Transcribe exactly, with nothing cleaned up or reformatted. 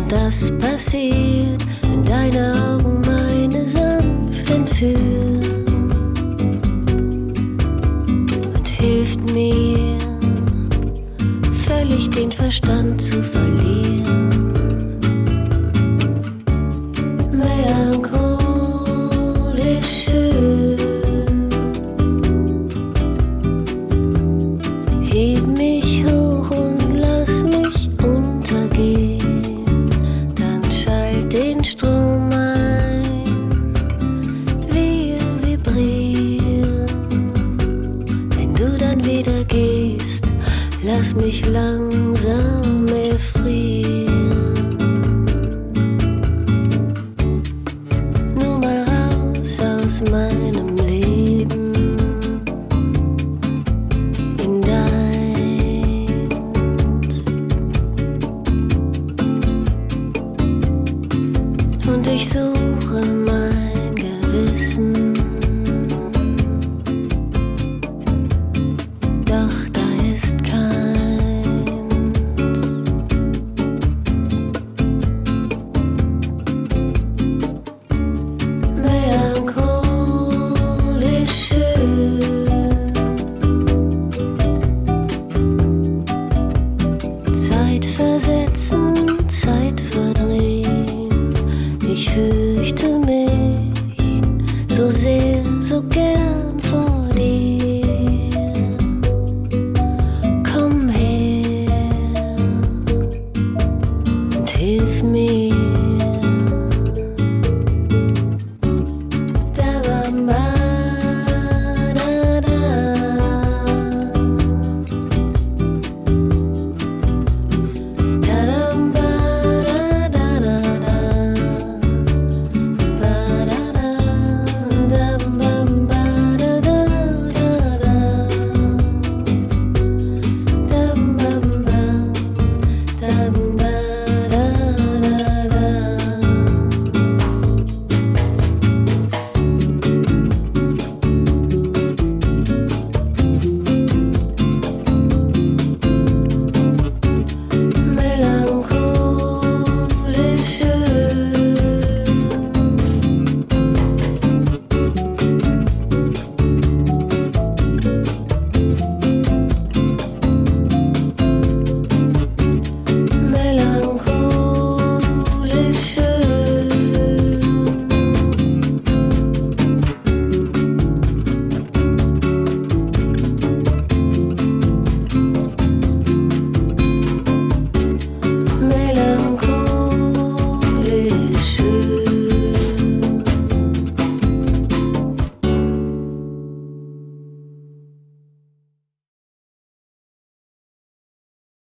das passiert, wenn deine Augen meine sanft entführen und hilft mir, völlig den Verstand zu verlieren. Melancholisch schön, heb mich hoch und lass mich untergehen, dann schalt den Strom ein, wir vibrieren. Wenn du dann wieder gehst, lass mich langsam erfrieren. Nur mal raus aus meinem Leben in deins. Und ich suche